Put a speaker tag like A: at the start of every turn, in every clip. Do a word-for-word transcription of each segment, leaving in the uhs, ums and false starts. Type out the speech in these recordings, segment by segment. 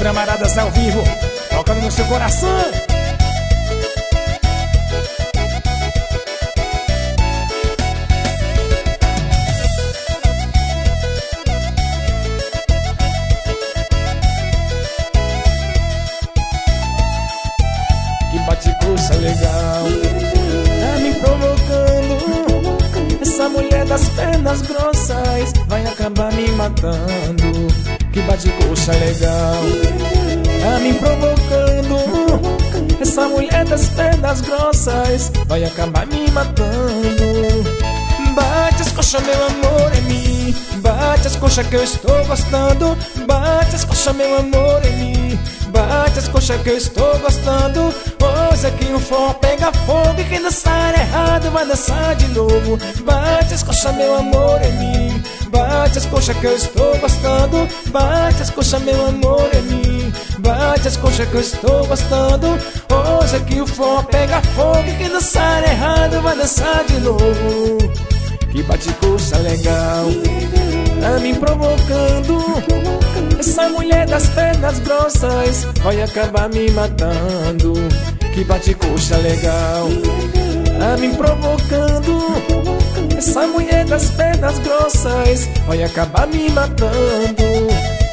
A: Camaradas ao vivo, tocando no seu coração. Que bate-coxa legal, tá me provocando. Essa mulher das pernas grossas vai acabar me matando. Que bate-coxa legal, tá me provocando. Essa mulher das pernas grossas vai acabar me matando. Bate as coxas, meu amor, em mim. Bate as coxas que eu estou gostando. Bate as coxas, meu amor, em mim. Bate as coxas que eu estou gostando. Hoje aqui o forró pega fogo e quem dançar errado vai dançar de novo. Bate as coxas, meu amor, em mim. Bate as coxas que eu estou gostando. Bate as coxas, meu amor, em mim. Bate as coxas que eu estou gostando. Hoje aqui o forró pega fogo e quem dançar errado vai dançar de novo. Que bate-coxa legal, tá me provocando. Essa mulher das pernas grossas vai acabar me matando. Que bate-coxa legal, tá me provocando. Essa mulher das pernas grossas vai acabar me matando.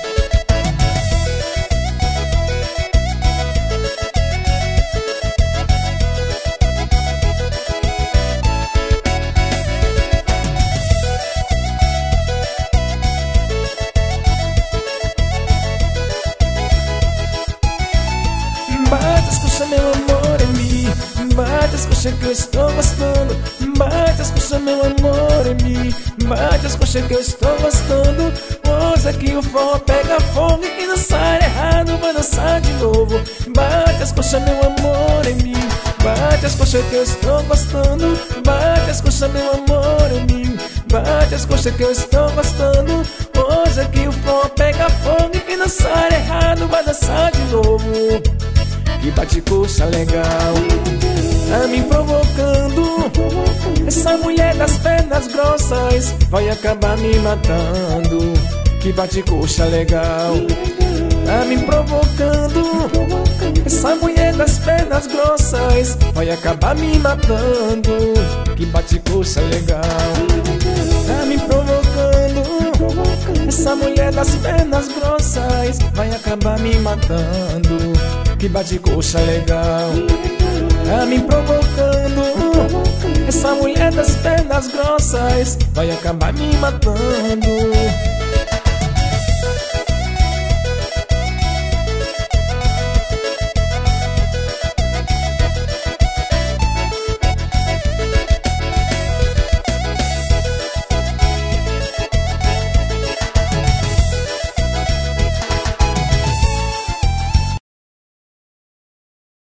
A: Bate as coxas, meu amor, em mim. Bate as coxas que eu estou gostando. Bate as coxas, meu amor, em mim. Bate as coxas que eu estou gostando. Hoje aqui o forró pega fogo e quem dançar errado vai dançar de novo. Bate as coxas, meu amor, em mim. Bate as coxas que eu estou gostando. Bate as coxas, meu amor, em mim. Bate as coxas que eu estou gostando. Hoje aqui o forró pega fogo e quem dançar errado vai dançar de novo. Que bate-coxa legal, tá me provocando. Essa mulher das pernas grossas vai acabar me matando. Que bate-coxa legal, tá me provocando. Essa mulher das pernas grossas vai acabar me matando. Que bate-coxa legal, tá me provocando. Essa mulher das pernas grossas vai acabar me matando. Que bate-coxa legal, tá me provocando. Essa mulher das pernas grossas vai acabar me matando.